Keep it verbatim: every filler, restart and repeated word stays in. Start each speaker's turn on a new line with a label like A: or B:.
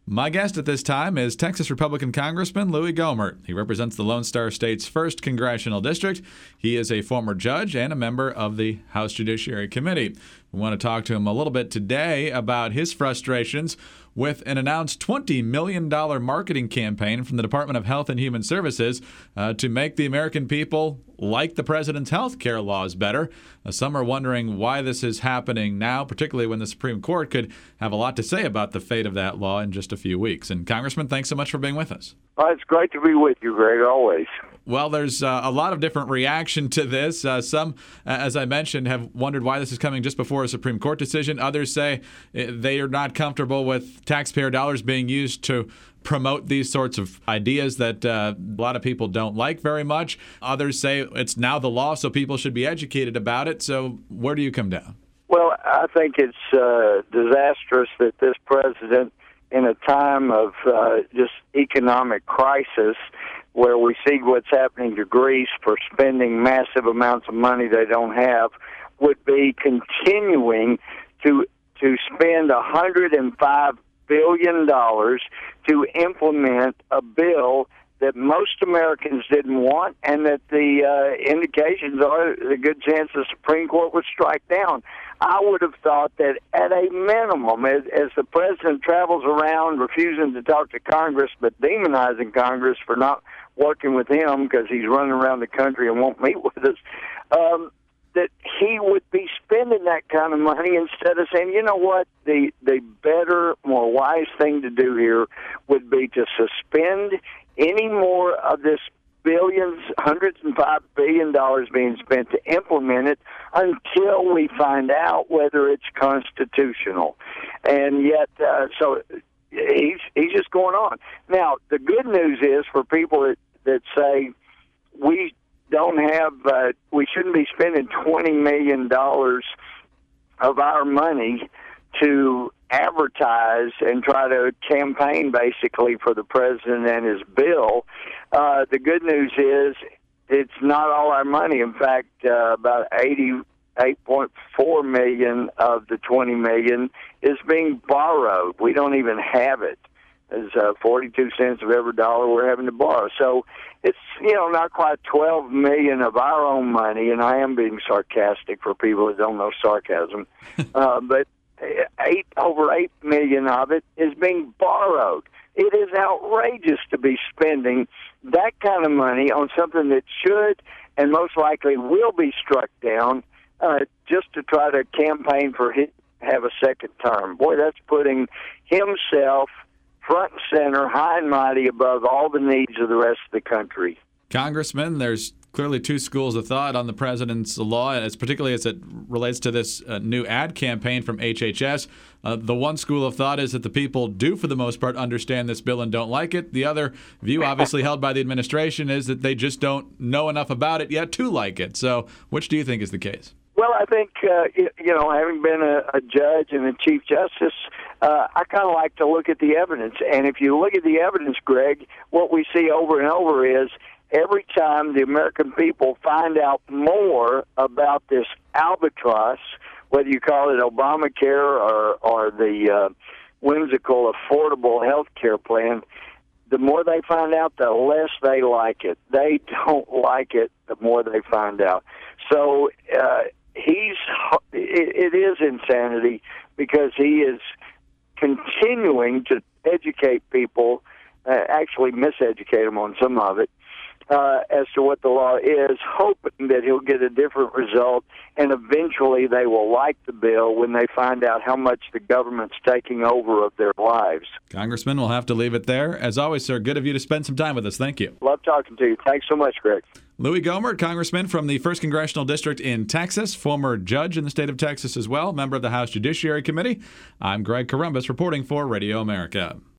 A: My guest at this time is Texas Republican Congressman Louie Gohmert. He represents the Lone Star State's first congressional district. He is a former judge and a member of the House Judiciary Committee. We want to talk to him a little bit today about his frustrations with an announced twenty million dollars marketing campaign from the Department of Health and Human Services uh, to make the American people like the president's health care laws better. Uh, some are wondering why this is happening now, particularly when the Supreme Court could have a lot to say about the fate of that law in just a few weeks. And Congressman, thanks so much for being with us.
B: Oh, it's great to be with you, Greg, always.
A: Well, there's uh, a lot of different reaction to this. Uh, some, uh, as I mentioned, have wondered why this is coming just before a Supreme Court decision. Others say they are not comfortable with taxpayer dollars being used to promote these sorts of ideas that uh, a lot of people don't like very much. Others say it's now the law, so people should be educated about it. So where do you come down?
B: Well, I think it's uh, disastrous that this president, in a time of uh, just economic crisis, where we see what's happening to Greece for spending massive amounts of money they don't have, would be continuing to to spend one hundred five billion dollars to implement a bill that most Americans didn't want, and that the uh, indications are the good chance the Supreme Court would strike down. I would have thought that at a minimum, as, as the president travels around refusing to talk to Congress but demonizing Congress for not working with him because he's running around the country and won't meet with us, um, that he would be spending that kind of money instead of saying, you know what, the, the better, more wise thing to do here would be to suspend any more of this billions, hundreds and five billion dollars being spent to implement it until we find out whether it's constitutional. And yet, uh, so he's he's just going on. Now, the good news is for people that, that say we don't have, uh, we shouldn't be spending twenty million dollars of our money to advertise and try to campaign basically for the president and his bill. Uh, the good news is it's not all our money. In fact, uh, about eighty-eight point four million dollars of the twenty million dollars is being borrowed. We don't even have it. It's uh, forty-two cents of every dollar we're having to borrow. So it's, you know, not quite twelve million dollars of our own money, and I am being sarcastic for people that don't know sarcasm, uh, but eight over eight million of it is being borrowed. It is outrageous to be spending that kind of money on something that should and most likely will be struck down uh, just to try to campaign for him to have a second term. Boy, that's putting himself front and center, high and mighty above all the needs of the rest of the country.
A: Congressman, there's clearly two schools of thought on the president's law, as particularly as it relates to this uh, new ad campaign from H H S. Uh, the one school of thought is that the people do, for the most part, understand this bill and don't like it. The other view, obviously held by the administration, is that they just don't know enough about it yet to like it. So which do you think is the case?
B: Well, I think, uh, you, you know, having been a, a judge and a Chief Justice, uh, I kind of like to look at the evidence. And if you look at the evidence, Greg, what we see over and over is every time the American people find out more about this albatross, whether you call it Obamacare or, or the uh, whimsical affordable health care plan, the more they find out, the less they like it. They don't like it the more they find out. So uh, he's it, it is insanity because he is continuing to educate people, uh, actually miseducate them on some of it, Uh, as to what the law is, hoping that he'll get a different result, and eventually they will like the bill when they find out how much the government's taking over of their lives.
A: Congressman, we'll have to leave it there. As always, sir, good of you to spend some time with us. Thank you.
B: Love talking to you. Thanks so much, Greg.
A: Louie Gohmert, Congressman from the first Congressional District in Texas, former judge in the state of Texas as well, member of the House Judiciary Committee. I'm Greg Corombos reporting for Radio America.